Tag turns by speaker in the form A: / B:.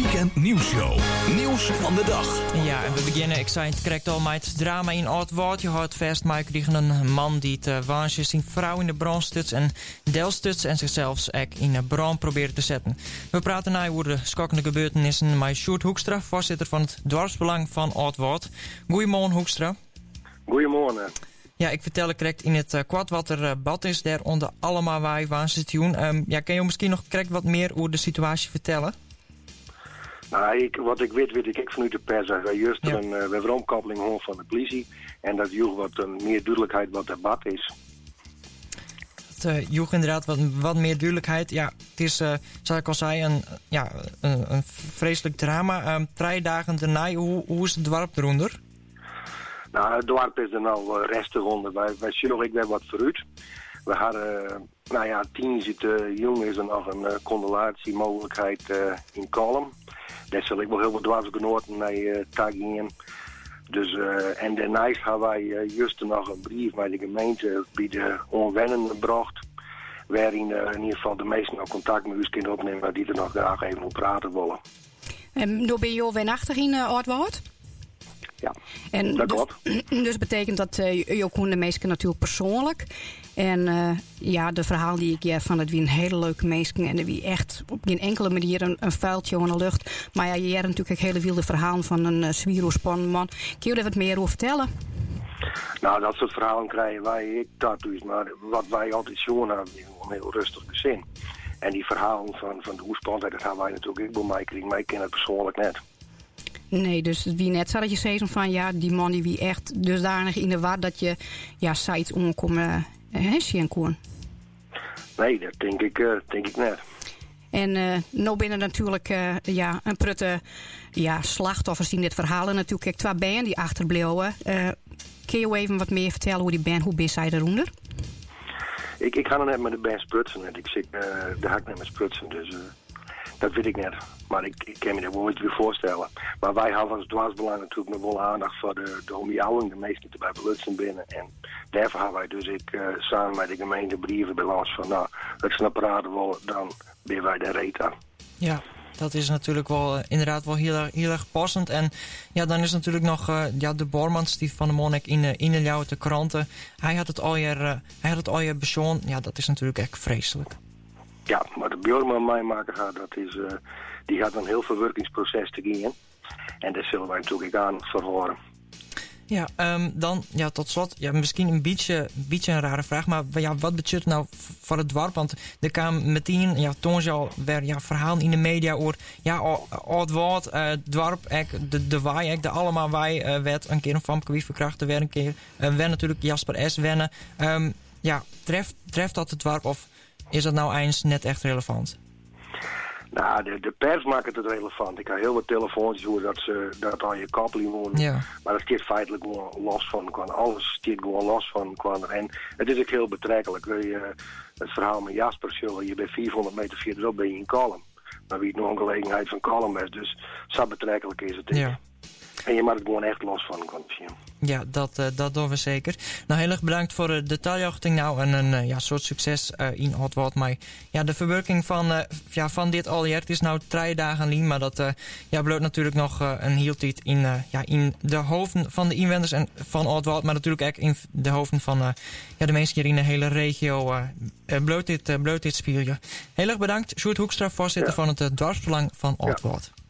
A: Weekend Nieuwsshow. Nieuws van de dag.
B: Ja, en we beginnen, ik zei het correct al, met het drama in Oud-Woord. Je hoort vast, maar kregen een man die het wansje zijn vrouw in de brand stuts en delstuts en zichzelf ook in de brand probeert te zetten. We praten nu over de schokkende gebeurtenissen met Sjoerd Hoekstra, voorzitter van het dorpsbelang van Oud-Woord. Goedemorgen, Hoekstra.
C: Goedemorgen.
B: Ja, ik vertel correct in het kwart wat er bad is daar onder allemaal wij wansje te doen. Kan je misschien nog correct wat meer over de situatie vertellen?
C: Nou, wat ik weet ik vanuit de pers. We juist een wederomkoppeling horen van de politie. En dat joeg wat meer duidelijkheid wat er bad is.
B: Het joeg inderdaad wat meer duidelijkheid. Ja, het is, zoals ik al zei, een vreselijk drama. 3 dagen daarna, hoe is het dorp eronder?
C: Nou, het dorp is er nou restig onder. Wij zien nog weer wat vooruit. We hadden, 10 jong is er nog een condolatiemogelijkheid in Kolm. Daar zal ik wel heel veel dwarsgenoten naar taggen. Dus, en daarnaast hebben wij juist nog een brief bij de gemeente bij de onwennenden gebracht. Waarin in ieder geval de meesten nog contact met ons kunnen opnemen die er nog graag even op praten willen.
D: En dan ben je al wenachtig in Oud-Woord?
C: Ja,
D: en
C: dat klopt.
D: Dus betekent dat je ook de meesten natuurlijk persoonlijk. En de verhaal die ik je van het wie een hele leuke meesten en wie echt op geen enkele manier een vuiltje in de lucht. Maar ja, je hebt natuurlijk een hele wilde verhaal van een zwierospannende man. Kun je er wat meer over vertellen?
C: Nou, dat soort verhalen krijgen wij tattoos, maar wat wij altijd zien hebben, is een heel rustig gezin. En die verhalen van de hoespannendheid, dat gaan wij natuurlijk ook bij mij krijgen, maar ik ken het persoonlijk net.
D: Nee, dus wie net zou dat je zei van ja, die man die wie echt dusdanig in de war dat je sites omkomen zien kon.
C: Nee, dat denk ik net.
D: En nou binnen natuurlijk een prutte slachtoffers in dit verhaal. En natuurlijk ook 2 banden die achterbleven. Kun je even wat meer vertellen hoe die band, hoe ben zij eronder?
C: Ik ga dan net met de band sprutsen. Ik zit de hak net met sprutsen, dus dat weet ik net. Maar ik kan me dat wel iets weer voorstellen. Maar wij houden als dwarsbelang natuurlijk nog wel aandacht voor de omjouwing. De meesten die bij belutsen binnen. En daarvoor hebben wij dus samen met de gemeente brieven balans van het ze praten willen, dan ben wij de reet aan.
B: Ja, dat is natuurlijk wel inderdaad wel heel erg passend. En ja, dan is natuurlijk nog de Bormans, Steve van der Monnik in de Ljouwte de kranten. Hij had het al je persoon. Ja, dat is natuurlijk echt vreselijk.
C: Ja, maar de Björn mij maken gaat, die gaat een heel verwerkingsproces te gaan. En daar zullen wij natuurlijk aan verhoren.
B: Ja, dan tot slot, misschien een beetje een rare vraag, maar wat betekent nou voor het dorp? Want er kwam meteen, toen je al weer verhalen in de media over, Oud-Woord, het dorp, de waai, de allemaal waai, werd een keer een Famke Wie verkrachten, weer een keer, wen natuurlijk Jasper S. wennen. Treft dat het dorp of is dat nou eens net echt relevant?
C: Nou, de pers maakt het relevant. Ik heb heel wat telefoontjes hoor dat al je koppeling wonen. Ja. Maar dat staat feitelijk gewoon los van. Alles staat gewoon los van. En het is ook heel betrekkelijk. Het verhaal met Jasper, je bent 400 meter verderop ben je in Kolm. Maar wie het nog een gelegenheid van Kolm is. Dus zo betrekkelijk is het. Ja. En je mag het gewoon echt los van zien.
B: Ja, dat doen we zeker. Nou, heel erg bedankt voor de detailachting nou en een soort succes in Oud-Woord. Maar de verwerking van dit aljaar, het is nou 3 dagen lang, maar dat bloot natuurlijk nog een heel tijd in de hoofden van de inwoners en van Oud-Woord, maar natuurlijk ook in de hoofden van de mensen hier in de hele regio bloot dit speelje. Heel erg bedankt, Sjoerd Hoekstra, voorzitter van het dorpsbelang van Oud-Woord.